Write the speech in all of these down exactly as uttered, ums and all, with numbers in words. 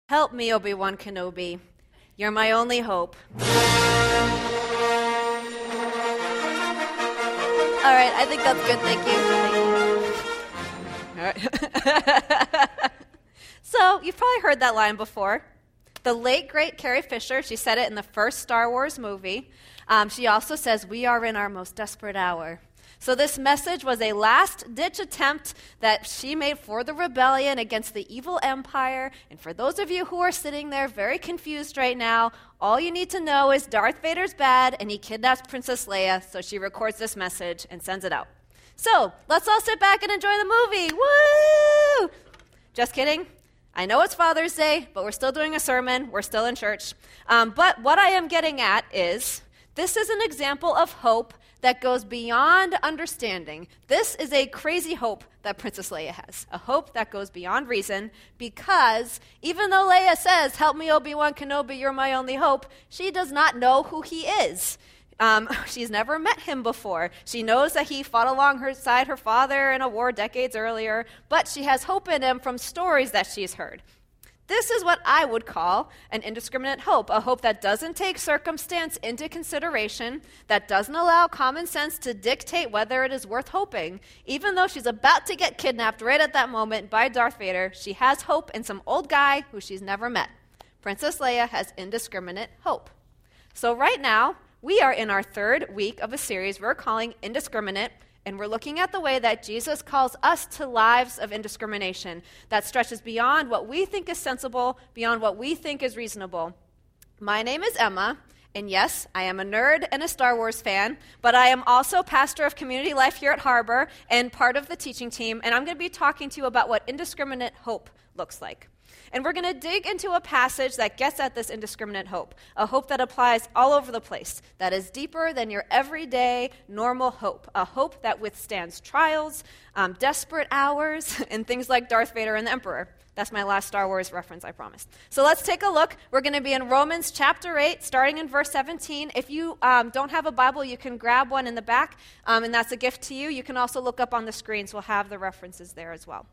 Help me, Obi-Wan Kenobi. You're my only hope. All right, I think that's good. Thank you. Thank you. All right. So, you've probably heard that line before. The late, great Carrie Fisher, she said it in the first Star Wars movie. Um, she also says, "We are in our most desperate hour." So this message was a last-ditch attempt that she made for the rebellion against the evil empire. And for those of you who are sitting there very confused right now, all you need to know is Darth Vader's bad, and he kidnaps Princess Leia, so she records this message and sends it out. So let's all sit back and enjoy the movie. Woo! Just kidding. I know it's Father's Day, but we're still doing a sermon. We're still in church. Um, but what I am getting at is this is an example of hope that goes beyond understanding. This is a crazy hope that Princess Leia has, a hope that goes beyond reason, because even though Leia says, "Help me, Obi-Wan Kenobi, you're my only hope," she does not know who he is. Um, she's never met him before. She knows that he fought alongside her father in a war decades earlier, but she has hope in him from stories that she's heard. This is what I would call an indiscriminate hope, a hope that doesn't take circumstance into consideration, that doesn't allow common sense to dictate whether it is worth hoping. Even though she's about to get kidnapped right at that moment by Darth Vader, she has hope in some old guy who she's never met. Princess Leia has indiscriminate hope. So right now, we are in our third week of a series we're calling Indiscriminate, and we're looking at the way that Jesus calls us to lives of indiscrimination that stretches beyond what we think is sensible, beyond what we think is reasonable. My name is Emma, and yes, I am a nerd and a Star Wars fan, but I am also pastor of community life here at Harbor and part of the teaching team, and I'm going to be talking to you about what indiscriminate hope looks like. And we're going to dig into a passage that gets at this indiscriminate hope, a hope that applies all over the place, that is deeper than your everyday, normal hope, a hope that withstands trials, um, desperate hours, and things like Darth Vader and the Emperor. That's my last Star Wars reference, I promise. So let's take a look. We're going to be in Romans chapter eight, starting in verse seventeen. If you um, don't have a Bible, you can grab one in the back, um, and that's a gift to you. You can also look up on the screens. We'll have the references there as well.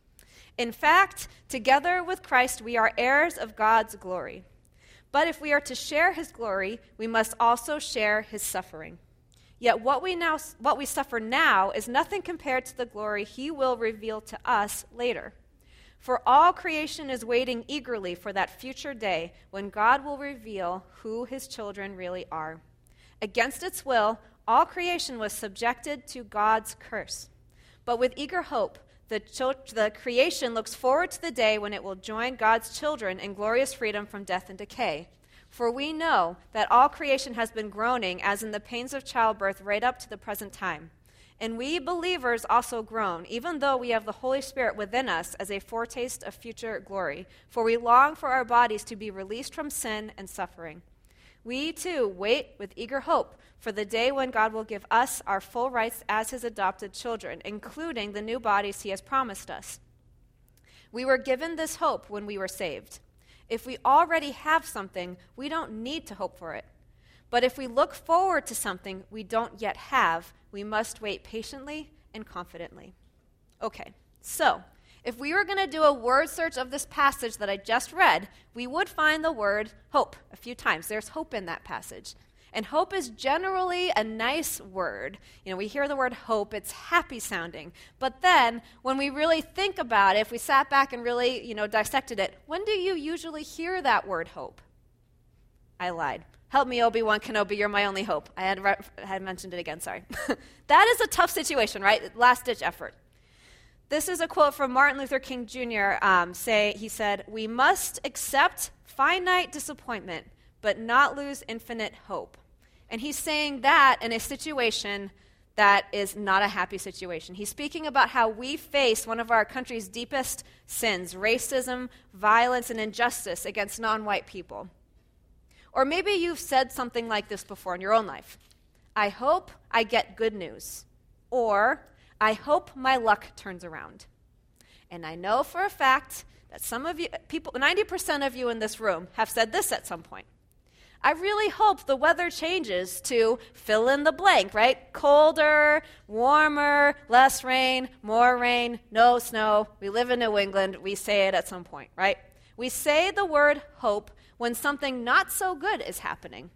In fact, together with Christ, we are heirs of God's glory. But if we are to share his glory, we must also share his suffering. Yet what we now, what we suffer now is nothing compared to the glory he will reveal to us later. For all creation is waiting eagerly for that future day when God will reveal who his children really are. Against its will, all creation was subjected to God's curse. But with eager hope, The, chil- the creation looks forward to the day when it will join God's children in glorious freedom from death and decay. For we know that all creation has been groaning as in the pains of childbirth right up to the present time. And we believers also groan, even though we have the Holy Spirit within us as a foretaste of future glory. For we long for our bodies to be released from sin and suffering. We, too, wait with eager hope for the day when God will give us our full rights as his adopted children, including the new bodies he has promised us. We were given this hope when we were saved. If we already have something, we don't need to hope for it. But if we look forward to something we don't yet have, we must wait patiently and confidently. Okay, so if we were going to do a word search of this passage that I just read, we would find the word hope a few times. There's hope in that passage. And hope is generally a nice word. You know, we hear the word hope, it's happy sounding. But then, when we really think about it, if we sat back and really, you know, dissected it, when do you usually hear that word hope? I lied. Help me, Obi-Wan Kenobi, you're my only hope. I had, re- I had mentioned it again, sorry. That is a tough situation, right? Last-ditch effort. This is a quote from Martin Luther King Junior Um, say, he said, "We must accept finite disappointment, but not lose infinite hope." And he's saying that in a situation that is not a happy situation. He's speaking about how we face one of our country's deepest sins, racism, violence, and injustice against non-white people. Or maybe you've said something like this before in your own life. I hope I get good news. Or, I hope my luck turns around. And I know for a fact that some of you, people, ninety percent of you in this room have said this at some point. I really hope the weather changes to fill in the blank, right? Colder, warmer, less rain, more rain, no snow. We live in New England. We say it at some point, right? We say the word hope when something not so good is happening,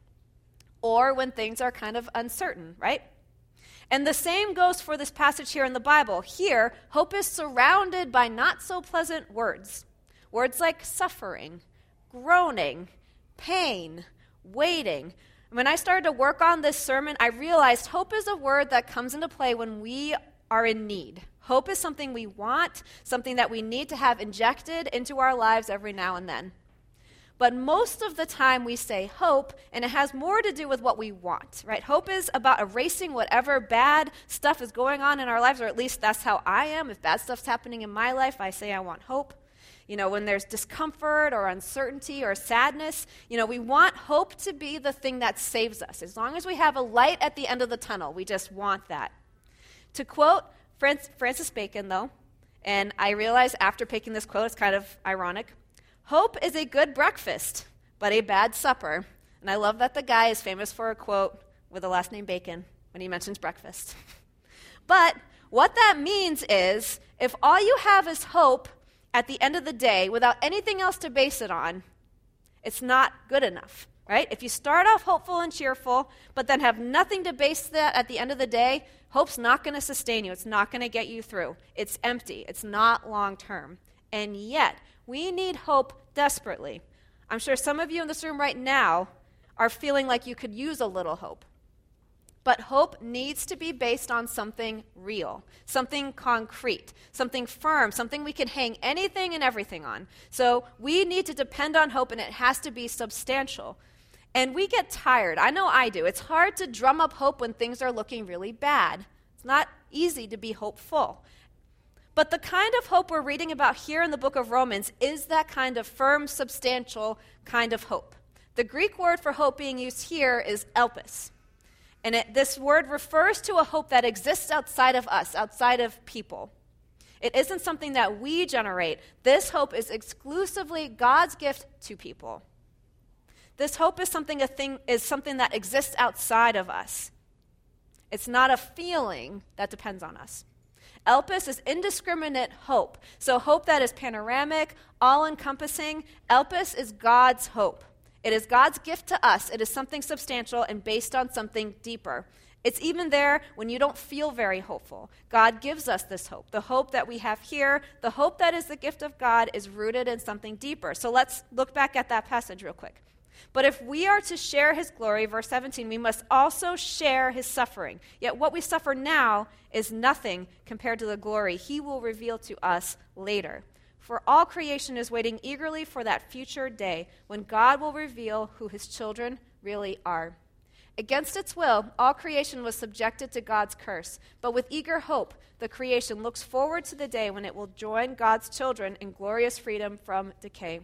or when things are kind of uncertain, right? And the same goes for this passage here in the Bible. Here, hope is surrounded by not so pleasant words. Words like suffering, groaning, pain, waiting. When I started to work on this sermon, I realized hope is a word that comes into play when we are in need. Hope is something we want, something that we need to have injected into our lives every now and then. But most of the time we say hope, and it has more to do with what we want, right? Hope is about erasing whatever bad stuff is going on in our lives, or at least that's how I am. If bad stuff's happening in my life, I say I want hope. You know, when there's discomfort or uncertainty or sadness, you know, we want hope to be the thing that saves us. As long as we have a light at the end of the tunnel, we just want that. To quote Francis Bacon, though, and I realize after picking this quote, it's kind of ironic, hope is a good breakfast, but a bad supper. And I love that the guy is famous for a quote with the last name Bacon when he mentions breakfast. But what that means is, if all you have is hope at the end of the day without anything else to base it on, it's not good enough, right? If you start off hopeful and cheerful, but then have nothing to base that at the end of the day, hope's not going to sustain you. It's not going to get you through. It's empty. It's not long-term. And yet, we need hope desperately. I'm sure some of you in this room right now are feeling like you could use a little hope. But hope needs to be based on something real, something concrete, something firm, something we can hang anything and everything on. So we need to depend on hope, and it has to be substantial. And we get tired. I know I do. It's hard to drum up hope when things are looking really bad. It's not easy to be hopeful. But the kind of hope we're reading about here in the book of Romans is that kind of firm, substantial kind of hope. The Greek word for hope being used here is elpis. And it, this word refers to a hope that exists outside of us, outside of people. It isn't something that we generate. This hope is exclusively God's gift to people. This hope is something a thing is something that exists outside of us. It's not a feeling that depends on us. Elpis is indiscriminate hope. So hope that is panoramic, all-encompassing. Elpis is God's hope. It is God's gift to us. It is something substantial and based on something deeper. It's even there when you don't feel very hopeful. God gives us this hope. The hope that we have here, the hope that is the gift of God, is rooted in something deeper. So let's look back at that passage real quick. But if we are to share his glory, verse seventeen, we must also share his suffering. Yet what we suffer now is nothing compared to the glory he will reveal to us later. For all creation is waiting eagerly for that future day when God will reveal who his children really are. Against its will, all creation was subjected to God's curse, but with eager hope, the creation looks forward to the day when it will join God's children in glorious freedom from decay.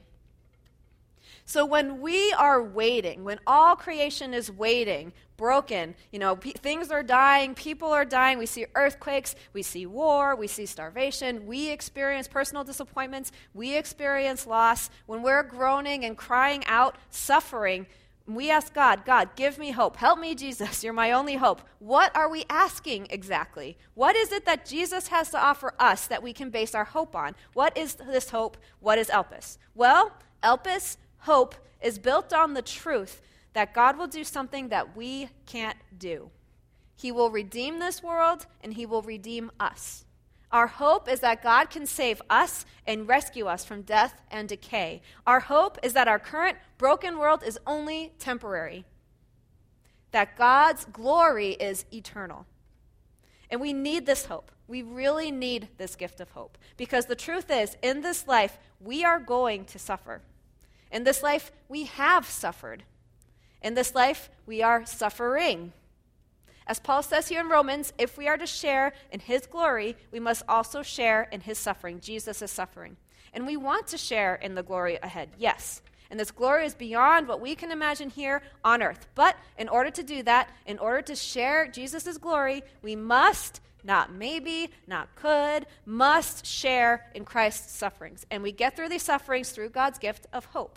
So when we are waiting, when all creation is waiting, broken, you know, p- things are dying, people are dying, we see earthquakes, we see war, we see starvation, we experience personal disappointments, we experience loss. When we're groaning and crying out, suffering, we ask God, God, give me hope. Help me, Jesus. You're my only hope. What are we asking exactly? What is it that Jesus has to offer us that we can base our hope on? What is this hope? What is Elpis? Well, Elpis, hope, is built on the truth that God will do something that we can't do. He will redeem this world, and he will redeem us. Our hope is that God can save us and rescue us from death and decay. Our hope is that our current broken world is only temporary, that God's glory is eternal. And we need this hope. We really need this gift of hope, because the truth is, in this life, we are going to suffer. In this life, we have suffered. In this life, we are suffering. As Paul says here in Romans, if we are to share in his glory, we must also share in his suffering. Jesus is suffering. And we want to share in the glory ahead, yes. And this glory is beyond what we can imagine here on earth. But in order to do that, in order to share Jesus' glory, we must, not maybe, not could, must share in Christ's sufferings. And we get through these sufferings through God's gift of hope.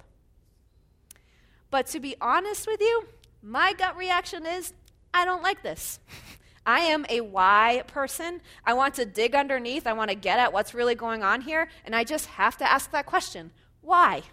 But to be honest with you, my gut reaction is, I don't like this. I am a why person. I want to dig underneath. I want to get at what's really going on here. And I just have to ask that question. Why?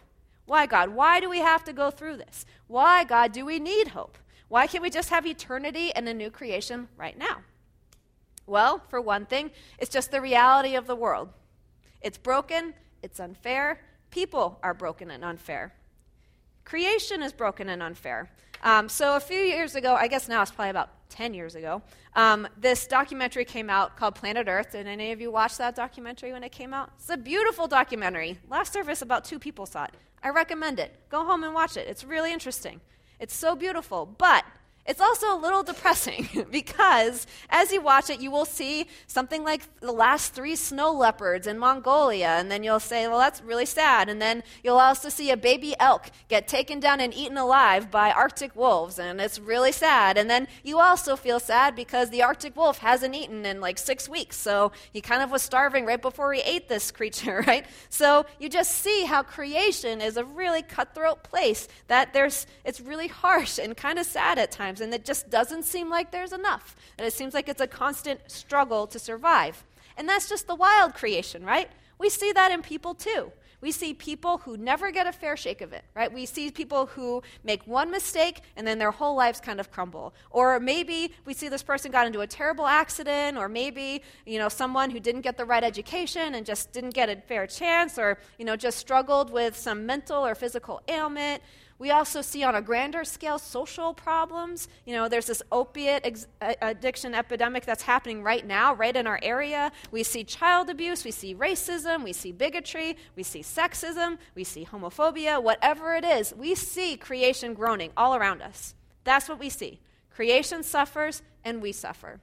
Why, God? Why do we have to go through this? Why, God, do we need hope? Why can't we just have eternity and a new creation right now? Well, for one thing, it's just the reality of the world. It's broken, it's unfair, people are broken and unfair. Creation is broken and unfair. Um, so a few years ago, I guess now it's probably about ten years ago, um, this documentary came out called Planet Earth. Did any of you watch that documentary when it came out? It's a beautiful documentary. Last service, about two people saw it. I recommend it. Go home and watch it. It's really interesting. It's so beautiful, but it's also a little depressing because as you watch it, you will see something like the last three snow leopards in Mongolia, and then you'll say, well, that's really sad. And then you'll also see a baby elk get taken down and eaten alive by Arctic wolves, and it's really sad. And then you also feel sad because the Arctic wolf hasn't eaten in like six weeks, so he kind of was starving right before he ate this creature, right? So you just see how creation is a really cutthroat place, that there's it's really harsh and kind of sad at times. And it just doesn't seem like there's enough. And it seems like it's a constant struggle to survive. And that's just the wild creation, right? We see that in people too. We see people who never get a fair shake of it, right? We see people who make one mistake and then their whole lives kind of crumble. Or maybe we see this person got into a terrible accident, or maybe, you know, someone who didn't get the right education and just didn't get a fair chance, or, you know, just struggled with some mental or physical ailment. We also see on a grander scale social problems. You know, there's this opiate ex- addiction epidemic that's happening right now, right in our area. We see child abuse, we see racism, we see bigotry, we see sexism, we see homophobia, whatever it is. We see creation groaning all around us. That's what we see. Creation suffers and we suffer.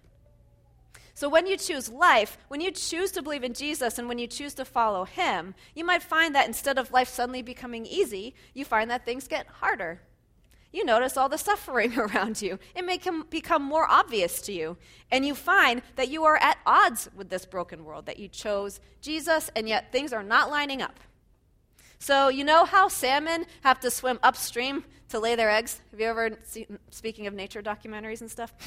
So when you choose life, when you choose to believe in Jesus and when you choose to follow him, you might find that instead of life suddenly becoming easy, you find that things get harder. You notice all the suffering around you. It may com- become more obvious to you. And you find that you are at odds with this broken world, that you chose Jesus and yet things are not lining up. So you know how salmon have to swim upstream to lay their eggs? Have you ever seen, speaking of nature documentaries and stuff?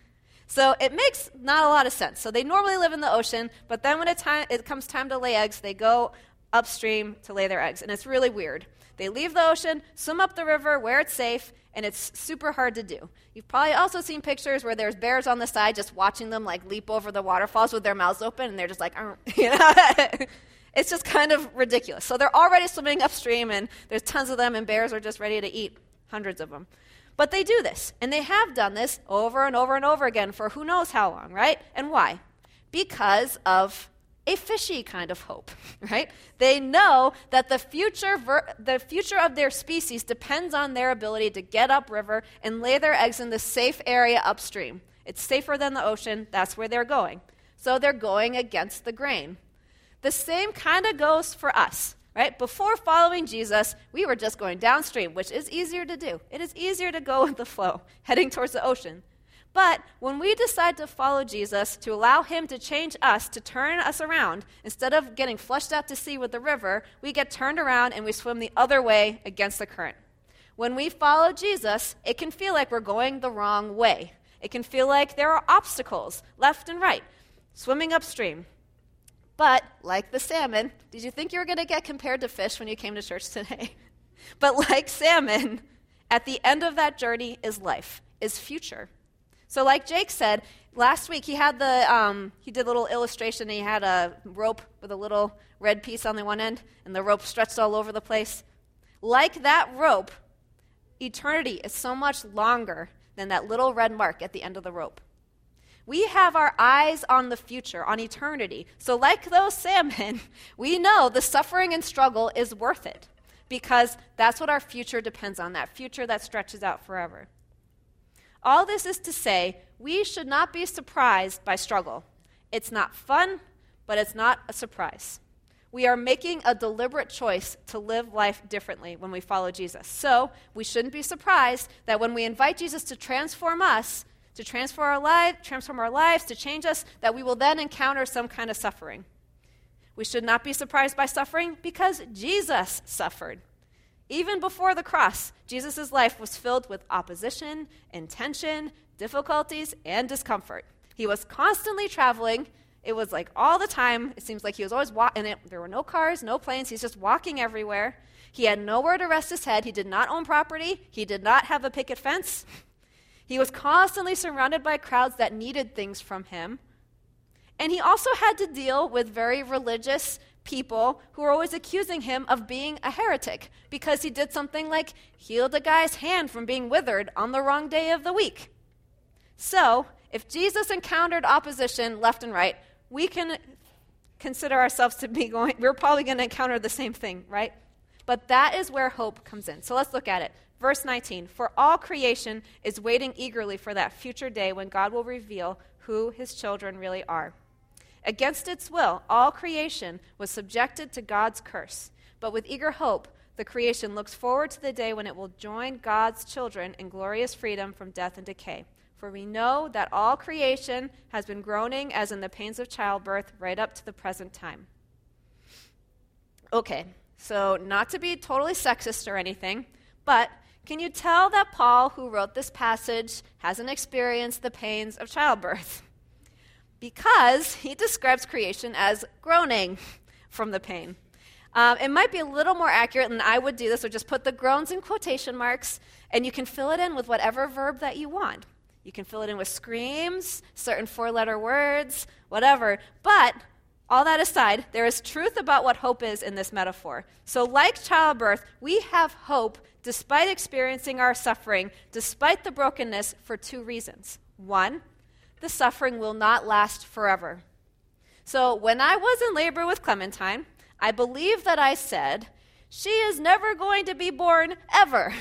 So it makes not a lot of sense. So they normally live in the ocean, but then when it, time, it comes time to lay eggs, they go upstream to lay their eggs. And it's really weird. They leave the ocean, swim up the river where it's safe, and it's super hard to do. You've probably also seen pictures where there's bears on the side just watching them like leap over the waterfalls with their mouths open, and they're just like, you know. It's just kind of ridiculous. So they're already swimming upstream, and there's tons of them, and bears are just ready to eat hundreds of them. But they do this, and they have done this over and over and over again for who knows how long, right? And why? Because of a fishy kind of hope, right? They know that the future ver- the future of their species depends on their ability to get upriver and lay their eggs in the safe area upstream. It's safer than the ocean. That's where they're going. So they're going against the grain. The same kind of goes for us. Right? Before following Jesus, we were just going downstream, which is easier to do. It is easier to go with the flow, heading towards the ocean. But when we decide to follow Jesus, to allow him to change us, to turn us around, instead of getting flushed out to sea with the river, we get turned around and we swim the other way against the current. When we follow Jesus, it can feel like we're going the wrong way. It can feel like there are obstacles left and right, swimming upstream. But, like the salmon, did you think you were going to get compared to fish when you came to church today? But like salmon, at the end of that journey is life, is future. So like Jake said, last week he had the, um, he did a little illustration, and he had a rope with a little red piece on the one end, and the rope stretched all over the place. Like that rope, eternity is so much longer than that little red mark at the end of the rope. We have our eyes on the future, on eternity. So like those salmon, we know the suffering and struggle is worth it because that's what our future depends on, that future that stretches out forever. All this is to say, we should not be surprised by struggle. It's not fun, but it's not a surprise. We are making a deliberate choice to live life differently when we follow Jesus. So we shouldn't be surprised that when we invite Jesus to transform us, to transform our lives, transform our lives, to change us, that we will then encounter some kind of suffering. We should not be surprised by suffering because Jesus suffered. Even before the cross, Jesus' life was filled with opposition and tension, difficulties, and discomfort. He was constantly traveling. It was like all the time. It seems like he was always walking. There were no cars, no planes. He's just walking everywhere. He had nowhere to rest his head. He did not own property. He did not have a picket fence. He was constantly surrounded by crowds that needed things from him. And he also had to deal with very religious people who were always accusing him of being a heretic because he did something like healed a guy's hand from being withered on the wrong day of the week. So, if Jesus encountered opposition left and right, we can consider ourselves to be going, we're probably going to encounter the same thing, right? But that is where hope comes in. So let's look at it. Verse nineteen, for all creation is waiting eagerly for that future day when God will reveal who his children really are. Against its will, all creation was subjected to God's curse. But with eager hope, the creation looks forward to the day when it will join God's children in glorious freedom from death and decay. For we know that all creation has been groaning as in the pains of childbirth right up to the present time. Okay, so not to be totally sexist or anything, but can you tell that Paul, who wrote this passage, hasn't experienced the pains of childbirth? Because he describes creation as groaning from the pain. Um, it might be a little more accurate than I would do this, so just put the groans in quotation marks, and you can fill it in with whatever verb that you want. You can fill it in with screams, certain four-letter words, whatever. But all that aside, there is truth about what hope is in this metaphor. So like childbirth, we have hope despite experiencing our suffering, despite the brokenness, for two reasons. One, the suffering will not last forever. So when I was in labor with Clementine, I believe that I said, she is never going to be born ever.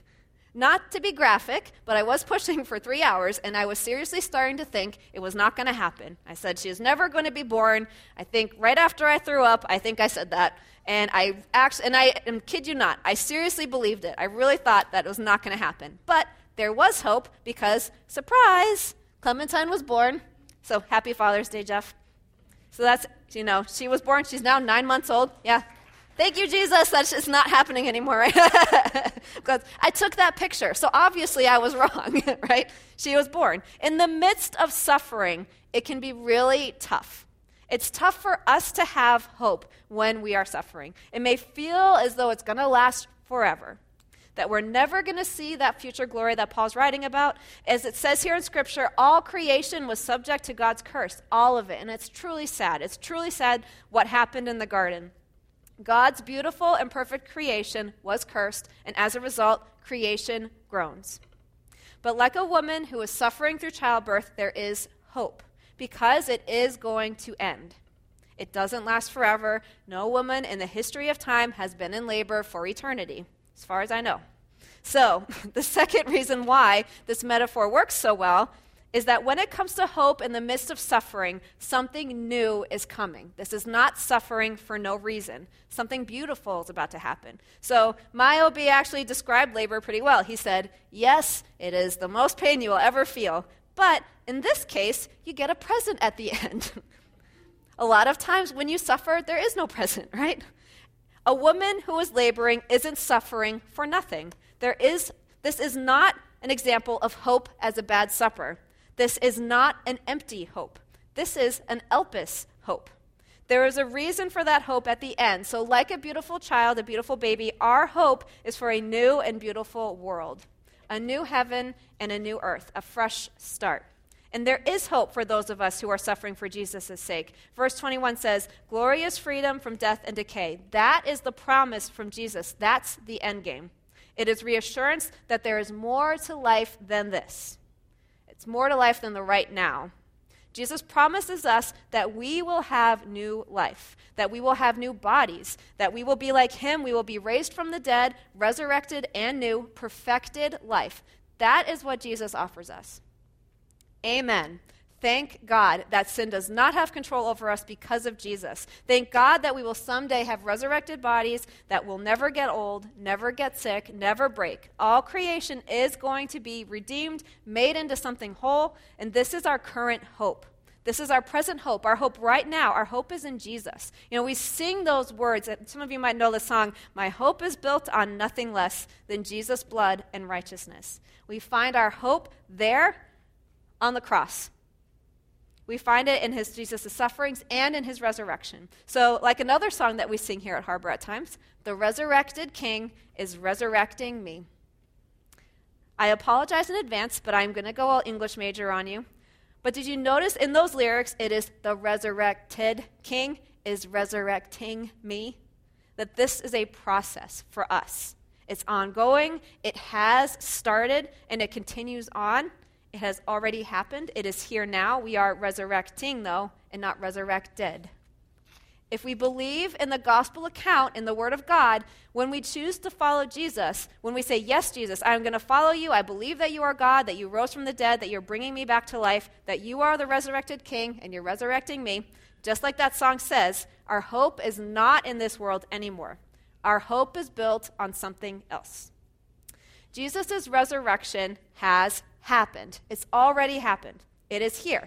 Not to be graphic, but I was pushing for three hours, and I was seriously starting to think it was not going to happen. I said, she is never going to be born. I think right after I threw up, I think I said that. And I actually, and I am kid you not, I seriously believed it. I really thought that it was not going to happen. But there was hope because, surprise, Clementine was born. So happy Father's Day, Jeff. So that's, you know, she was born. She's now nine months old. Yeah. Thank you, Jesus. That's just not happening anymore, right? Because I took that picture. So obviously I was wrong, right? She was born. In the midst of suffering, it can be really tough. It's tough for us to have hope when we are suffering. It may feel as though it's going to last forever, that we're never going to see that future glory that Paul's writing about. As it says here in Scripture, all creation was subject to God's curse, all of it. And it's truly sad. It's truly sad what happened in the garden. God's beautiful and perfect creation was cursed, and as a result, creation groans. But like a woman who is suffering through childbirth, there is hope, because it is going to end. It doesn't last forever. No woman in the history of time has been in labor for eternity, as far as I know. So, the second reason why this metaphor works so well is that when it comes to hope in the midst of suffering, something new is coming. This is not suffering for no reason. Something beautiful is about to happen. So Mayo B actually described labor pretty well. He said, yes, it is the most pain you will ever feel, but in this case, you get a present at the end. A lot of times when you suffer, there is no present, right? A woman who is laboring isn't suffering for nothing. There is, this is not an example of hope as a bad supper. This is not an empty hope. This is an elpis hope. There is a reason for that hope at the end. So like a beautiful child, a beautiful baby, our hope is for a new and beautiful world, a new heaven and a new earth, a fresh start. And there is hope for those of us who are suffering for Jesus' sake. Verse twenty-one says, glorious freedom from death and decay. That is the promise from Jesus. That's the end game. It is reassurance that there is more to life than this. It's more to life than the right now. Jesus promises us that we will have new life, that we will have new bodies, that we will be like him, we will be raised from the dead, resurrected and new, perfected life. That is what Jesus offers us. Amen. Thank God that sin does not have control over us because of Jesus. Thank God that we will someday have resurrected bodies that will never get old, never get sick, never break. All creation is going to be redeemed, made into something whole, and this is our current hope. This is our present hope. Our hope right now, our hope is in Jesus. You know, we sing those words. Some of you might know the song, my hope is built on nothing less than Jesus' blood and righteousness. We find our hope there on the cross. We find it in his Jesus' sufferings and in his resurrection. So like another song that we sing here at Harbor at times, the resurrected King is resurrecting me. I apologize in advance, but I'm going to go all English major on you. But did you notice in those lyrics, it is the resurrected King is resurrecting me? That this is a process for us. It's ongoing, it has started, and it continues on. It has already happened. It is here now. We are resurrecting, though, and not resurrected. If we believe in the gospel account in the Word of God, when we choose to follow Jesus, when we say, yes, Jesus, I'm going to follow you, I believe that you are God, that you rose from the dead, that you're bringing me back to life, that you are the resurrected King, and you're resurrecting me, just like that song says, our hope is not in this world anymore. Our hope is built on something else. Jesus' resurrection has happened. It's already happened. It is here.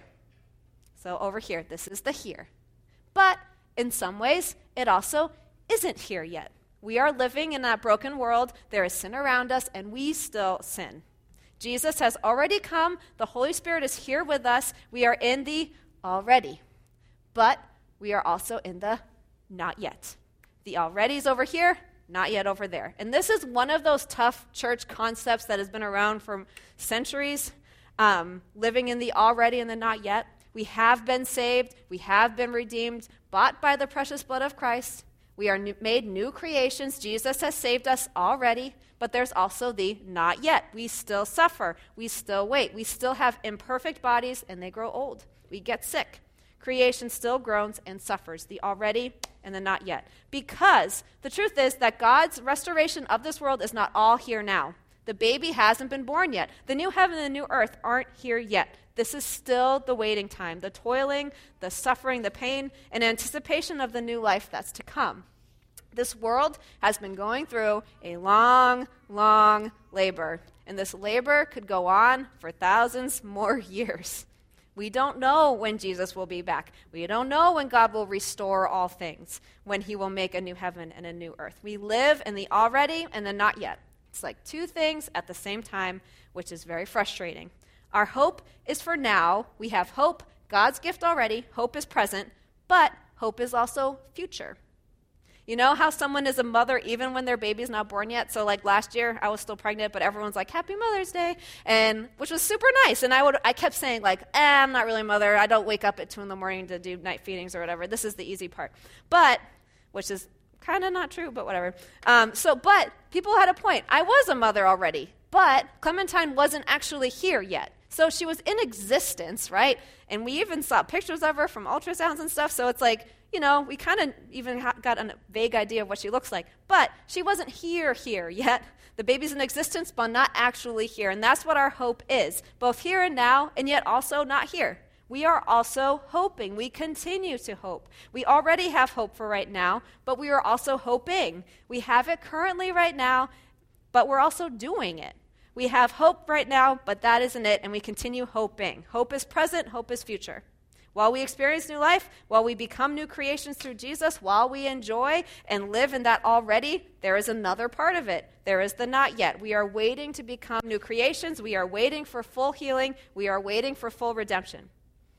So over here, this is the here. But in some ways, it also isn't here yet. We are living in that broken world. There is sin around us, and we still sin. Jesus has already come. The Holy Spirit is here with us. We are in the already. But we are also in the not yet. The already is over here, not yet over there. And this is one of those tough church concepts that has been around for centuries, um, living in the already and the not yet. We have been saved. We have been redeemed, bought by the precious blood of Christ. We are new, made new creations. Jesus has saved us already, but there's also the not yet. We still suffer. We still wait. We still have imperfect bodies, and they grow old. We get sick. Creation still groans and suffers, the already and the not yet. Because the truth is that God's restoration of this world is not all here now. The baby hasn't been born yet. The new heaven and the new earth aren't here yet. This is still the waiting time, the toiling, the suffering, the pain, and anticipation of the new life that's to come. This world has been going through a long, long labor, and this labor could go on for thousands more years. We don't know when Jesus will be back. We don't know when God will restore all things, when he will make a new heaven and a new earth. We live in the already and the not yet. It's like two things at the same time, which is very frustrating. Our hope is for now. We have hope, God's gift already. Hope is present, but hope is also future. You know how someone is a mother even when their baby's not born yet? So like last year, I was still pregnant, but everyone's like, Happy Mother's Day, and which was super nice. And I would, I kept saying like, eh, I'm not really a mother. I don't wake up at two in the morning to do night feedings or whatever. This is the easy part. But, which is kind of not true, but whatever. Um, so, but people had a point. I was a mother already, but Clementine wasn't actually here yet. So she was in existence, right? And we even saw pictures of her from ultrasounds and stuff. So it's like, you know, we kind of even ha- got a vague idea of what she looks like. But she wasn't here, here yet. The baby's in existence, but not actually here. And that's what our hope is, both here and now, and yet also not here. We are also hoping. We continue to hope. We already have hope for right now, but we are also hoping. We have it currently right now, but we're also doing it. We have hope right now, but that isn't it, and we continue hoping. Hope is present, hope is future. While we experience new life, while we become new creations through Jesus, while we enjoy and live in that already, there is another part of it. There is the not yet. We are waiting to become new creations. We are waiting for full healing. We are waiting for full redemption.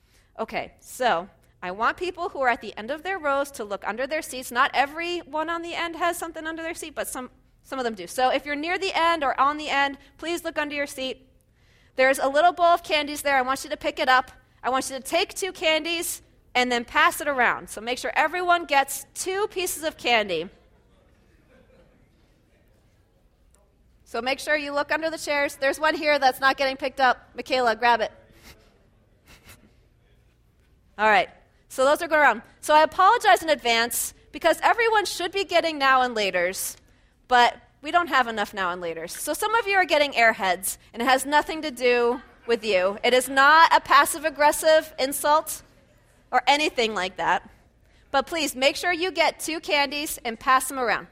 Okay, so I want people who are at the end of their rows to look under their seats. Not everyone on the end has something under their seat, but some Some of them do. So if you're near the end or on the end, please look under your seat. There's a little bowl of candies there. I want you to pick it up. I want you to take two candies and then pass it around. So make sure everyone gets two pieces of candy. So make sure you look under the chairs. There's one here that's not getting picked up. Michaela, grab it. All right. So those are going around. So I apologize in advance because everyone should be getting now and laters. But we don't have enough now and laters. So some of you are getting airheads, and it has nothing to do with you. It is not a passive-aggressive insult or anything like that. But please, make sure you get two candies and pass them around.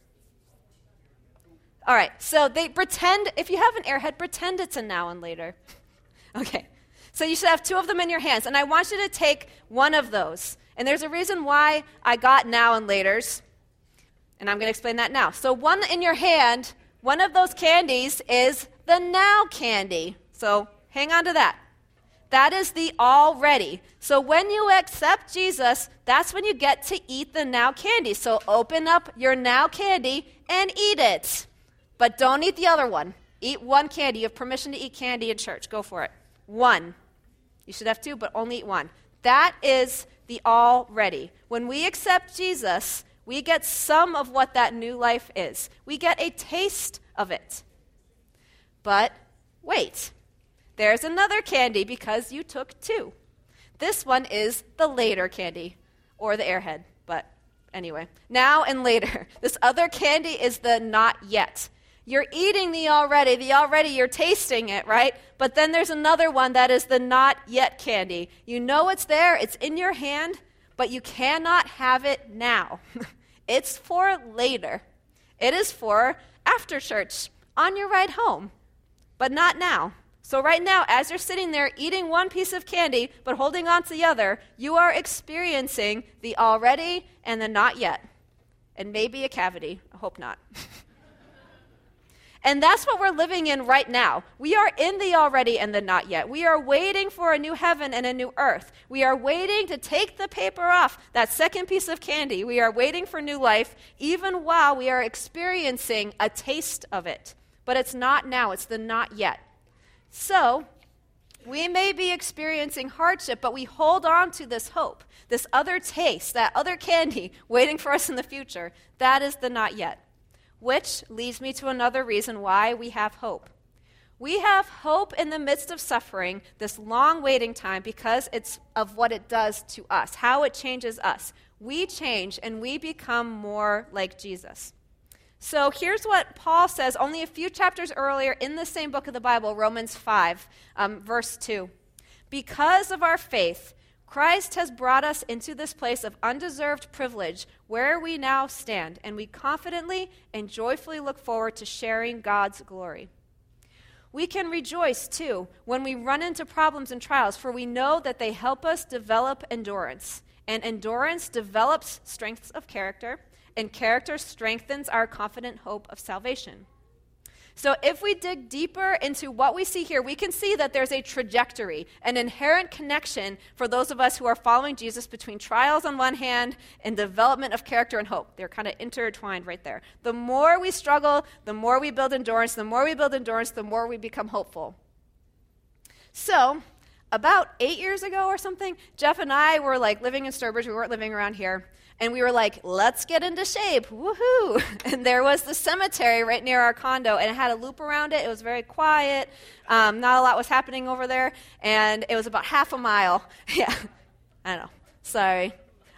All right, so they pretend, if you have an airhead, pretend it's a now and later. Okay, so you should have two of them in your hands, and I want you to take one of those. And there's a reason why I got now and laters. And I'm going to explain that now. So one in your hand, one of those candies is the now candy. So hang on to that. That is the already. So when you accept Jesus, that's when you get to eat the now candy. So open up your now candy and eat it. But don't eat the other one. Eat one candy. You have permission to eat candy in church. Go for it. One. You should have two, but only eat one. That is the already. When we accept Jesus, we get some of what that new life is. We get a taste of it. But wait. There's another candy because you took two. This one is the later candy, or the airhead, but anyway. Now and later. This other candy is the not yet. You're eating the already. The already, you're tasting it, right? But then there's another one that is the not yet candy. You know it's there. It's in your hand, but you cannot have it now. It's for later. It is for after church, on your ride home, but not now. So right now, as you're sitting there eating one piece of candy but holding on to the other, you are experiencing the already and the not yet. And maybe a cavity. I hope not. And that's what we're living in right now. We are in the already and the not yet. We are waiting for a new heaven and a new earth. We are waiting to take the paper off that second piece of candy. We are waiting for new life, even while we are experiencing a taste of it. But it's not now. It's the not yet. So, we may be experiencing hardship, but we hold on to this hope, this other taste, that other candy waiting for us in the future. That is the not yet. Which leads me to another reason why we have hope. We have hope in the midst of suffering, this long waiting time, because it's of what it does to us, how it changes us. We change and we become more like Jesus. So here's what Paul says only a few chapters earlier in the same book of the Bible, Romans five, um, verse two. Because of our faith, Christ has brought us into this place of undeserved privilege where we now stand, and we confidently and joyfully look forward to sharing God's glory. We can rejoice, too, when we run into problems and trials, for we know that they help us develop endurance, and endurance develops strengths of character, and character strengthens our confident hope of salvation. So if we dig deeper into what we see here, we can see that there's a trajectory, an inherent connection for those of us who are following Jesus between trials on one hand and development of character and hope. They're kind of intertwined right there. The more we struggle, the more we build endurance. The more we build endurance, the more we become hopeful. So about eight years ago or something, Jeff and I were like living in Sturbridge. We weren't living around here. And we were like, let's get into shape, woohoo. And there was the cemetery right near our condo, and it had a loop around it. It was very quiet. Um, not a lot was happening over there. And it was about half a mile. Yeah, I know. Sorry.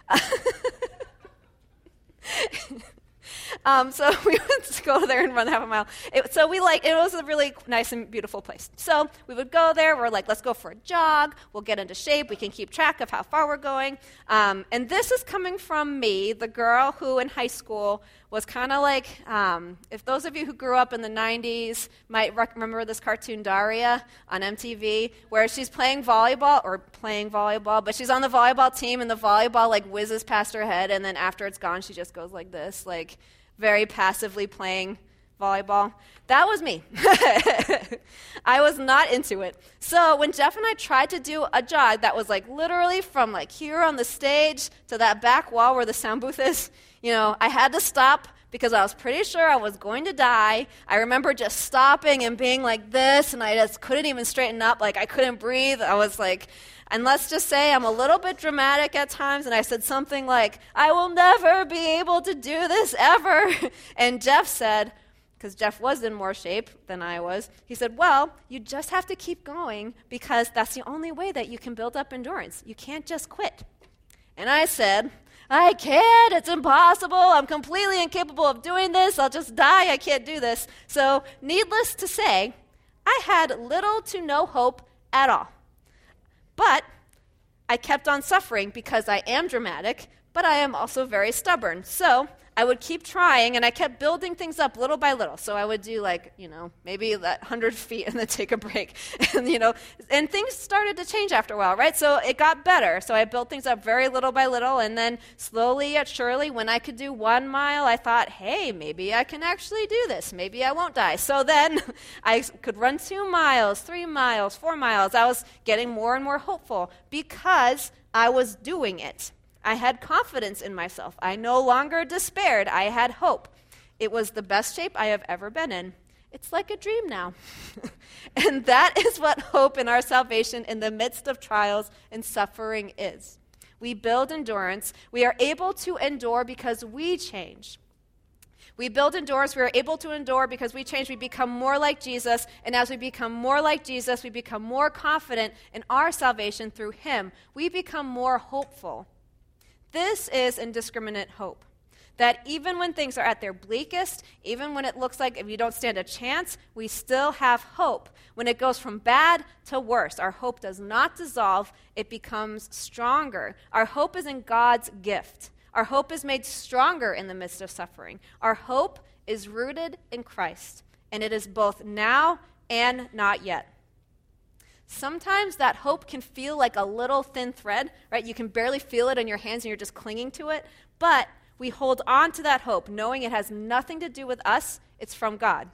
Um, so we went to go there and run half a mile. It, so we like, it was a really nice and beautiful place. So we would go there. We're like, let's go for a jog. We'll get into shape. We can keep track of how far we're going. Um, and this is coming from me, the girl who in high school was kind of like, um, if those of you who grew up in the nineties might rec- remember this cartoon Daria on M T V, where she's playing volleyball, or playing volleyball, but she's on the volleyball team, and the volleyball like whizzes past her head, and then after it's gone, she just goes like this, like very passively playing volleyball. That was me. I was not into it. So when Jeff and I tried to do a jog that was like literally from like here on the stage to that back wall where the sound booth is, you know, I had to stop because I was pretty sure I was going to die. I remember just stopping and being like this, and I just couldn't even straighten up. Like I couldn't breathe. I was like, and let's just say I'm a little bit dramatic at times, and I said something like, I will never be able to do this ever. And Jeff said, because Jeff was in more shape than I was, he said, well, you just have to keep going because that's the only way that you can build up endurance. You can't just quit. And I said, I can't. It's impossible. I'm completely incapable of doing this. I'll just die. I can't do this. So needless to say, I had little to no hope at all. But I kept on suffering because I am dramatic, but I am also very stubborn. So I would keep trying, and I kept building things up little by little. So I would do like, you know, maybe that one hundred feet and then take a break. And, you know, and things started to change after a while, right? So it got better. So I built things up very little by little, and then slowly yet surely, when I could do one mile, I thought, hey, maybe I can actually do this. Maybe I won't die. So then I could run two miles, three miles, four miles. I was getting more and more hopeful because I was doing it. I had confidence in myself. I no longer despaired. I had hope. It was the best shape I have ever been in. It's like a dream now. And that is what hope in our salvation in the midst of trials and suffering is. We build endurance. We are able to endure because we change. We build endurance. We are able to endure because we change. We become more like Jesus. And as we become more like Jesus, we become more confident in our salvation through him. We become more hopeful. This is indiscriminate hope. That even when things are at their bleakest, even when it looks like if you don't stand a chance, we still have hope. When it goes from bad to worse, our hope does not dissolve, it becomes stronger. Our hope is in God's gift. Our hope is made stronger in the midst of suffering. Our hope is rooted in Christ, and it is both now and not yet. Sometimes that hope can feel like a little thin thread, right? You can barely feel it in your hands and you're just clinging to it. But we hold on to that hope, knowing it has nothing to do with us. It's from God.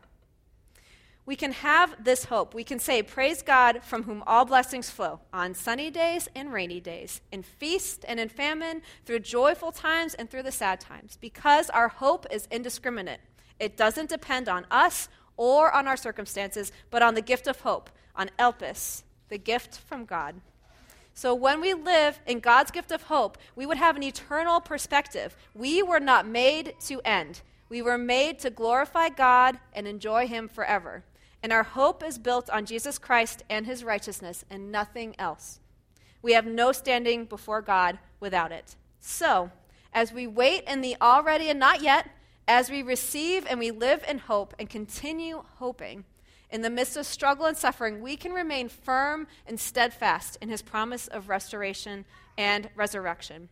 We can have this hope. We can say, praise God from whom all blessings flow, on sunny days and rainy days, in feast and in famine, through joyful times and through the sad times, because our hope is indiscriminate. It doesn't depend on us or on our circumstances, but on the gift of hope, on Elpis, the gift from God. So when we live in God's gift of hope, we would have an eternal perspective. We were not made to end. We were made to glorify God and enjoy him forever. And our hope is built on Jesus Christ and his righteousness and nothing else. We have no standing before God without it. So, as we wait in the already and not yet, as we receive and we live in hope and continue hoping, in the midst of struggle and suffering, we can remain firm and steadfast in his promise of restoration and resurrection.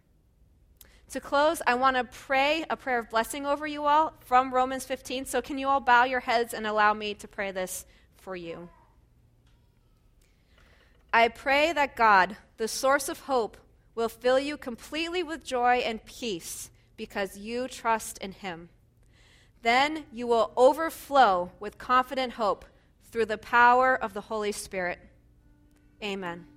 To close, I want to pray a prayer of blessing over you all from Romans fifteen. So can you all bow your heads and allow me to pray this for you? I pray that God, the source of hope, will fill you completely with joy and peace because you trust in him. Then you will overflow with confident hope through the power of the Holy Spirit. Amen.